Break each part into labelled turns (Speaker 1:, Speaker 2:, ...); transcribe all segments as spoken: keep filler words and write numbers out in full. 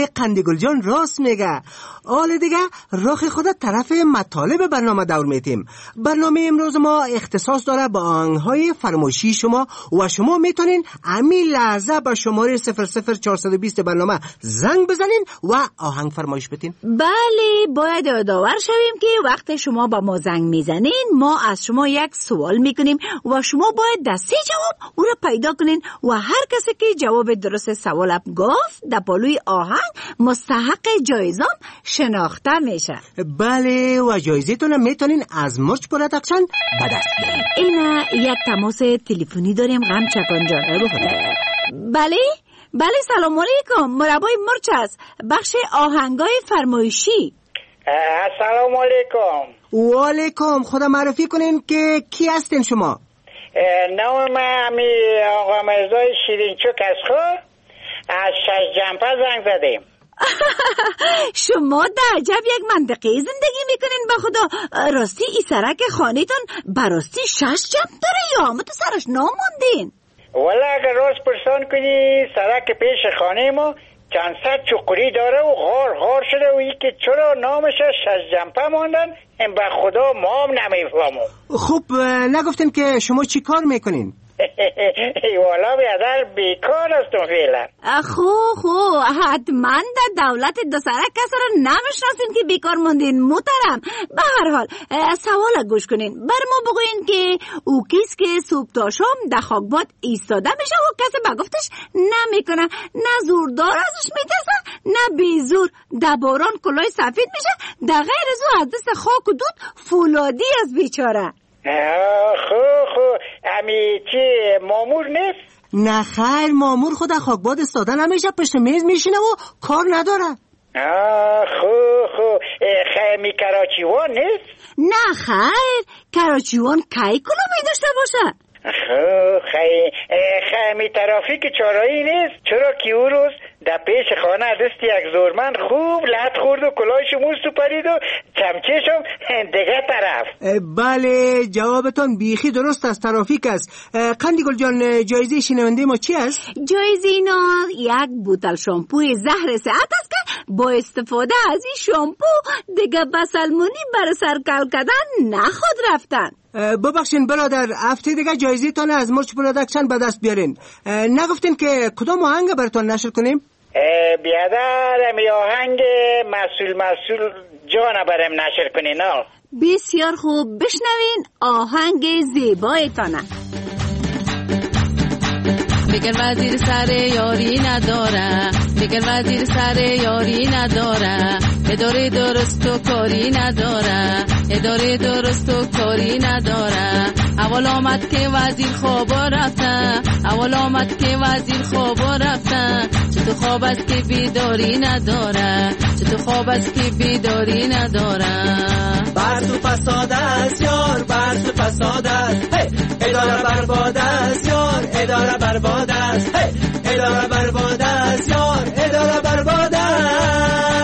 Speaker 1: بله قندگل جان راست میگه. حالا دیگه رخ خود طرف مطالب برنامه دور میتیم. برنامه امروز ما اختصاص داره با آهنگ‌های فرمایشی شما و شما میتونین همین لحظه با شماره صفر صفر چهارصد و بیست برنامه زنگ بزنین و آهنگ فرمایش بدین.
Speaker 2: بله باید یادآور شویم که وقت شما با ما زنگ میزنین ما از شما یک سوال میکنیم و شما باید در سه جواب او را پیدا کنین و هر کسی که جواب درست سوال گفت در پالوی آهنگ مستحق جایزه شناخته میشه.
Speaker 1: بله و جایزتون میتونین از مرچ پروداکشن به دست بیارین.
Speaker 2: اینا یک تماس تلفنی داریم غم چکان جان. بله بله سلام علیکم، مربای مرچ است، بخش آهنگای فرمایشی.
Speaker 3: سلام علیکم.
Speaker 1: و علیکم. خدا معرفی کنین که کی هستین شما؟
Speaker 3: نام من امی آقا مرزای شیرینچوک از خود از شش جنپه زنگ زدیم.
Speaker 2: شما در عجب یک منطقه زندگی میکنین به خدا. راستی ای سرک خانهتون براستی شش جنپ داره یا همه تو سرش ناموندین؟
Speaker 3: والا اگر راست پرسان کنی سرک پیش خانه ما چند صد چقوری داره و غار غار شده و ای که چرا نامش شش جنپه ماندن به خدا ما هم نمیفهمم.
Speaker 1: خب نگفتین که شما چی کار میکنین؟
Speaker 3: والا بیادر بیکار هستم فعلا.
Speaker 2: خو خو حتما در دولت دو سرک کسی رو نمیشناسین که بیکار موندین محترم. به هر حال سوال گوش کنین، بر ما بگوین که او کیست که صبح تا شام در خاکباد ایستاده میشه و کسی با گفتش نمیکنه، نه زوردار ازش میترسه نه بیزور، در باران کلاه سفید میشه، در غیر از او از دست خاک و دود فولادی از بیچاره.
Speaker 3: خو خو امی چی مامور نیست؟
Speaker 1: نه خیر، مامور خود خاکباد استاده نمیشه، پشت میز میشینه و کار نداره.
Speaker 3: خو خو خیمی کراچیوان نیست؟
Speaker 2: نه خیر، کراچیوان کی کلومی داشته باشه؟
Speaker 3: خو خی خیمی ترافیک چارایی نیست؟ چرا که او روز در پیش خانه دست یک زورمند خوب لحت خورد و کلاهش موز تو پرید و چمچهشم دیگه طرف.
Speaker 1: بله جوابتون بیخی درست است، ترافیک است. قندگل جان جایزه شنونده ما چی است؟
Speaker 2: جایزه اینا یک بوتل شامپوی زهر صحت است که با استفاده از این شامپو دیگه بسلمونی بر سر کل کردن نخواد رفتن.
Speaker 1: ببخشین برادر، هفته دیگه جایزه تان از مرچ پروداکشن به دست بیارین. نگفتین که کدام آهنگ براتون نشر کنیم؟
Speaker 3: بیادر می آهنگ مسئول مسئول جان برم نشر کنین.
Speaker 2: بسیار خوب، بشنوین آهنگ زیبایتانه.
Speaker 4: فکر وزیر سر یاری نداره، فکر وزیر سر یاری نداره، اداره درست و کاری نداره، اداره درست و کاری نداره. اول آمد که وزیر خواب رفته، اول آمد که وزیر خواب رفته، چه تو خواب است که بیداری نداره، چه تو خواب است که بیداری نداره.
Speaker 5: برس و فساد است یار، برس و فساد است، اداره برباد است یار، اداره برباد است، اداره برباد است یار، اداره برباد است.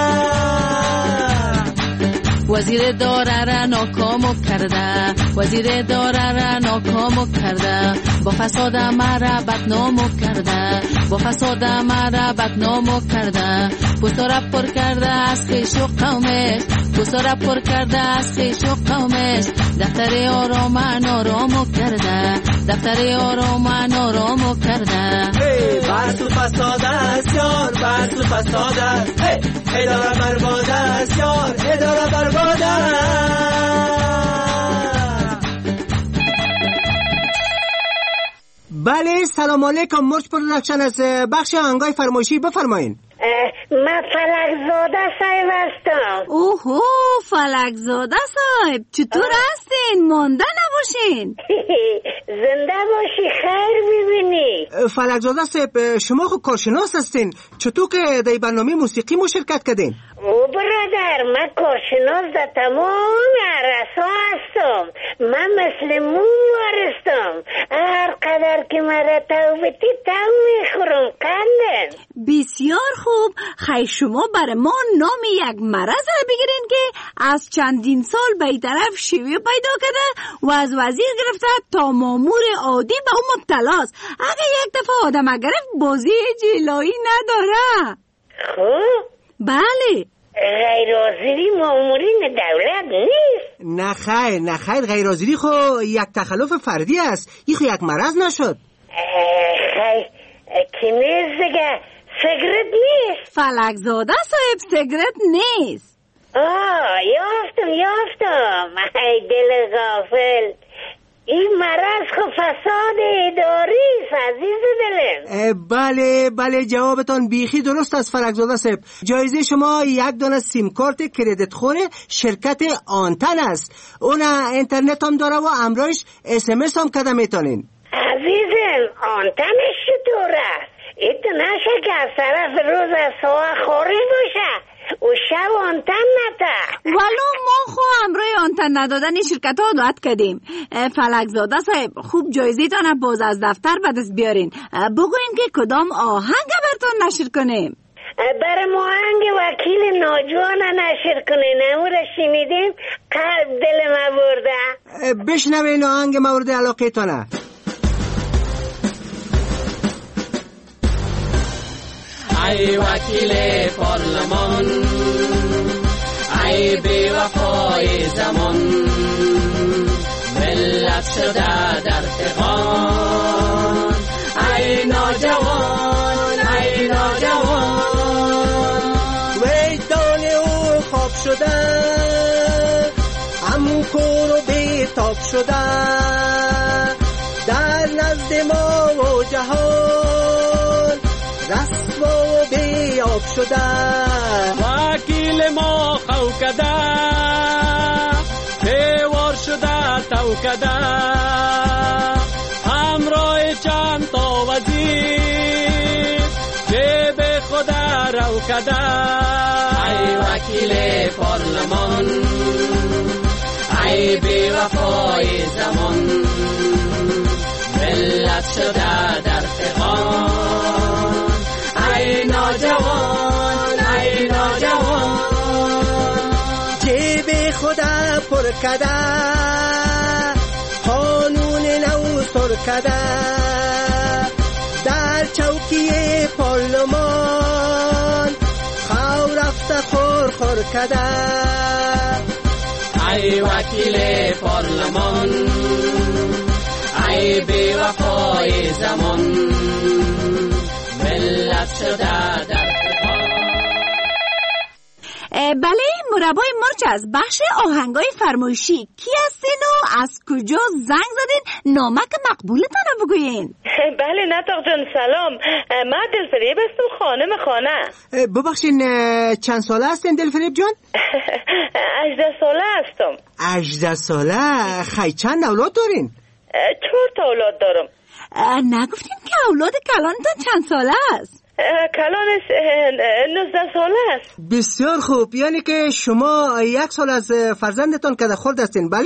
Speaker 4: وزیر داره را ناکامو کرده، وزیر داره را ناکامو کرده، با فساد مرا بدنامو کرده، با فساد مرا بدنامو کرده. پوستا پر کرده از خویش و قومش، پوستا پر کرده از خویش و قومش. دفتر آرام نارامو کرده، دفتر آرام نارامو کرده.
Speaker 5: برس و فساد است یار، برس و فساد است، اداره برباد است یار، اداره برباد است.
Speaker 1: بله سلام علیکم، مرچ پروداکشن از بخش آهنگای فرمایشی، بفرمایین.
Speaker 6: من فلکزاده صاحب هستم.
Speaker 2: اوهو فلکزاده صاحب، چطور هستین؟ مانده نباشین.
Speaker 6: زنده باشی، خیر ببینی.
Speaker 1: فلکزاده صاحب شما خود کارشناس هستین، چطور که در برنامه موسیقی ما شرکت کردین؟
Speaker 6: او برادر من کارشناس در تمام عرصا هستم. من مثل موم وارستم، هر قدر که مرا توبتی تو میخورم قندن.
Speaker 2: بسیار خوب، خیلی شما برای ما نام یک مرض را بگیرین که از چندین سال به طرف شیوه پیدا کرده و از وزیر گرفته تا مامور عادی به اون مبتلاست. اگه یک دفعه آدم گرفت بازی جلایی نداره.
Speaker 6: خب
Speaker 2: بله.
Speaker 6: غیر حاضری مامورین دولت نیست؟
Speaker 1: نه خیر نه خیر، غیر حاضری خو یک تخلف فردی است. این خو یک مرض نشد.
Speaker 6: خیر کی نیست دیگه؟ سیگرت نیست؟
Speaker 2: فلک زاده صاحب سیگرت نیست.
Speaker 6: آه یافتم یافتم. ای دل غافل، این مرض خو فساد اداری است عزیز دلم.
Speaker 1: بله بله جوابتان بیخی درست است فرگزاده صاحب. جایزه شما یک دانه سیم کارت کردیت خور شرکت آنتن است. اون اینترنت هم داره و امرایش اس ام اس هم کده میتونین.
Speaker 6: عزیزم آنتنش چطوره؟ ایتو نشه که از طرف روز سوا خوری باشه و شب آنتن نده.
Speaker 2: ولو ما خو امروی آنتن ندادن شرکت ها دعوت کردیم. فلک زاده صاحب خوب جایزه تانه باز از دفتر به دست بیارین. بگوین که کدام آهنگ براتون نشر کنیم.
Speaker 6: برای آهنگ وکیل ناجوان نشر کنین. امور شنیدیم قلب دل ما برده.
Speaker 1: بشنوین آهنگ مورد علاقه تانه.
Speaker 5: ای وکیل پارلمان، ای بی وفای زمان، ملت شده در فغان. ای ناجوان ای ناجوان،
Speaker 1: ویدان او خواب شده، امو کور و بیتاب شده، در نزد ما و جهان رسوا و بیاب شده.
Speaker 5: وکیل ما خوکده، بیوار شده توکده، همراه چند تا وزیر جیب خود رو کده. ای وکیل پارلمان، ای بی وفای زمان، ملت شده در فغان. ای ناجوان ای ناجوان،
Speaker 1: جیب خدا پر کده، قانون نو سر کده، در چوکی پارلمان خور رفته خور خور کده.
Speaker 5: ای وکیل پارلمان، ای بی وفای زمان، ملت شده در
Speaker 2: بله مربای مرچ از بخش آهنگای فرمایشی کی هستین و از کجا زنگ زدین؟ نامک مقبولتان رو بگوین.
Speaker 7: بله نطق جان سلام، من دلفریب هستم خانم خانه.
Speaker 1: ببخشین چند ساله هستین دلفریب جان؟
Speaker 7: هجده ساله هستم.
Speaker 1: هجده ساله؟ خیلی چند اولاد دارین؟
Speaker 7: چهار تا اولاد دارم.
Speaker 2: نگفتین که اولاد کلانتان چند ساله است؟
Speaker 7: کلانش نوزده ساله است.
Speaker 1: بسیار خوب، یعنی که شما یک سال از فرزندتان کده خورد هستین، بله؟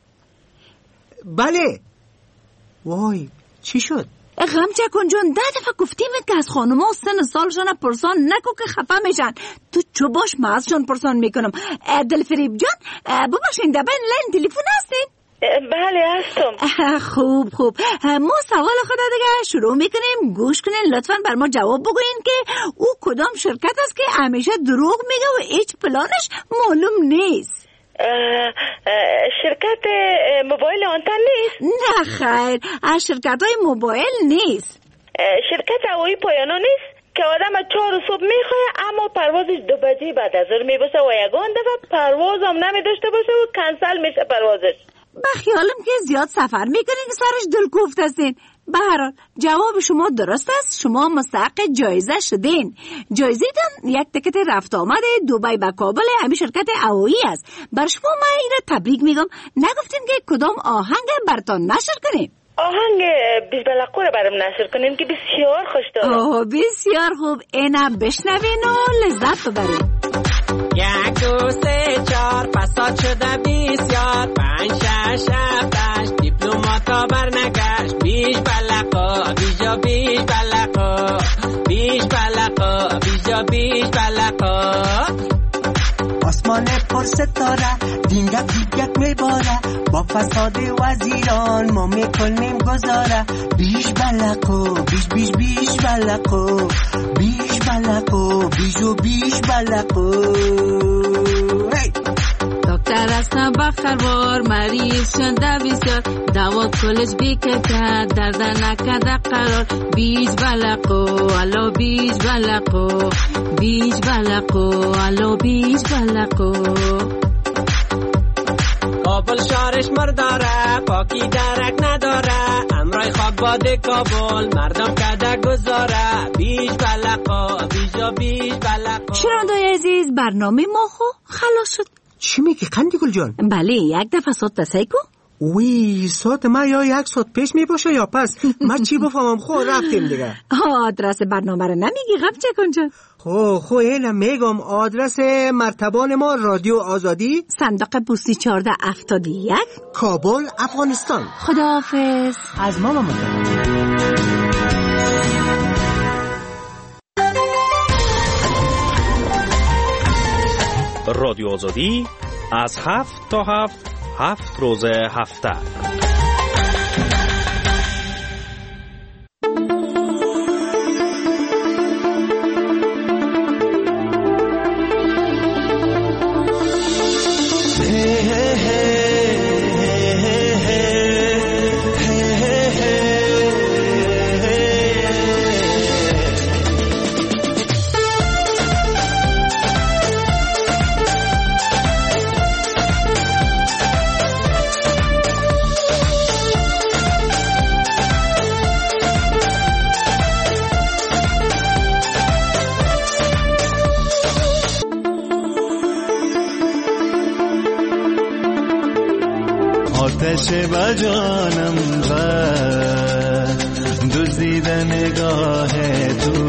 Speaker 1: بله. وای چی شد؟
Speaker 2: غم چکن جان ده دفعه گفتیم که از خانم ها سن سالشان پرسان نکو که خفه میشن. تو چو باش ما ازشان پرسان میکنم. دلفریب جان بباشین دبین لین تلیفون هستین؟
Speaker 7: بله هستم.
Speaker 2: خوب خوب، ما سوال خدا دیگه شروع میکنیم، گوش کنین لطفاً بر ما جواب بگوین که او کدام شرکت است که همیشه دروغ میگه و هیچ پلانش معلوم نیست.
Speaker 7: شرکت موبایل آنتن نیست؟
Speaker 2: نه خیر، از شرکت های موبایل نیست.
Speaker 7: شرکت هوایی پایانو نیست که آدم چهار صبح میخواه اما پروازش دو بجه بعد از ظهر میباشه و یگان دفعه پرواز هم نمیداشته باشه و کنسل میشه پروازش.
Speaker 2: بخیالم که زیاد سفر میکنین سرش دلکوفت هستین. به هر حال جواب شما درست است، شما مستحق جایزه شدین. جایزه تان یک تکت رفت آمد دبی به کابل همین شرکت هوایی است. بر شما من این را تبریک میگم. نگفتین که کدام آهنگ براتون نشر کنیم؟
Speaker 7: آهنگ بیش بلقو رو برام نشر کنیم که بسیار خوش دارم.
Speaker 2: اوه بسیار خوب، اینا بشنوین و لذت ببرین.
Speaker 5: یک دو سه چار فساد شده بسیار، پنج شش هفت هشت دیپلماتا برنگشت، بیش بلقا بیجا بیش بلقا، بیش بلقا بیجا بیش بلقا.
Speaker 8: آسمان پر ستاره دینگک دیگک میباره،
Speaker 1: با فساد وزیران ما میکنیم گذاره. بیش بلقو بیش بیش بیش بلقو بیش بلقو بیش و بیش بلقو.
Speaker 4: دکتر هستم بخروار مریض شنده بسیار دوا کلش بیکته درد نکده قرار. بیش بلقو الو بیش بلقو بیش بلقو الو بیش بلقو.
Speaker 5: کابل شهرش مرداره پاکی درک نداره امرای خاک باده کابل مردم کده گذاره. بیش بلقو بیش و بیش بلقو.
Speaker 2: شنوندای عزیز برنامه ما خو خلاص شد.
Speaker 1: چی میگی قندگل جان؟
Speaker 2: بله یک دفعه صوت تسایی کو.
Speaker 1: وی صوت ما یا یک صوت پیش می باشه یا پس من چی بفهمم. خو رفتیم دیگه.
Speaker 2: آدرس برنامه رو نمیگی غم چه کنجا؟
Speaker 1: خو خو اینم میگم آدرس مرتبان ما رادیو آزادی
Speaker 2: صندوق پستی چهارده هفتاد و یک
Speaker 1: کابل افغانستان.
Speaker 2: خداحافظ.
Speaker 1: از ماما مطمئن.
Speaker 8: رادیو آزادی از هفت تا هفت هفت روز هفته.
Speaker 9: آتش با جانم زد دزدید نگاه تو.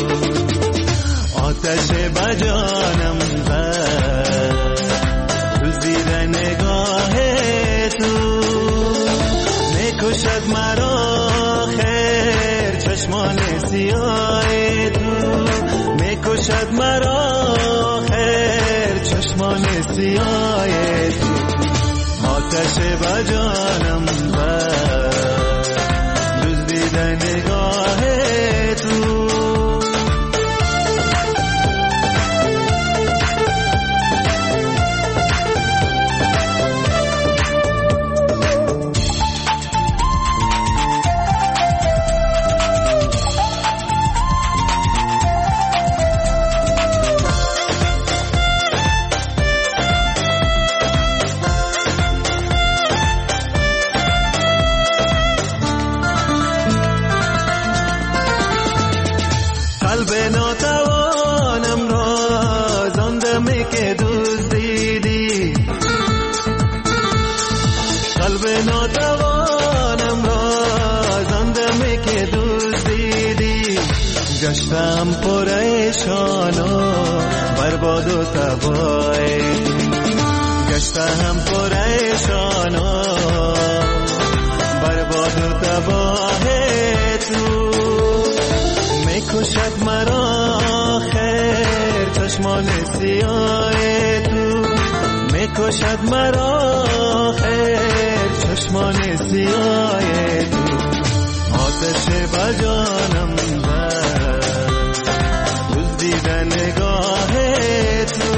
Speaker 9: آتش با جانم زد دزدید نگاه تو. میکشد مرا خیر چشمان سیاه تو. میکشد مرا خیر چشمان سیاه تو. آتش با جانم بر دزدید نگاه تو. قلب ناتوانم را زندمی که دزدیدی. قلب ناتوانم را زندمی که دزدیدی. گشتم پریشان و برباد و تباه. گشتم پریشان و برباد و تباه تو. میکشد مرا خیر چشمان سیاه تو. میکشد مرا خیر چشمان سیاه تو. آتش با جانم زد دزدید نگاه تو.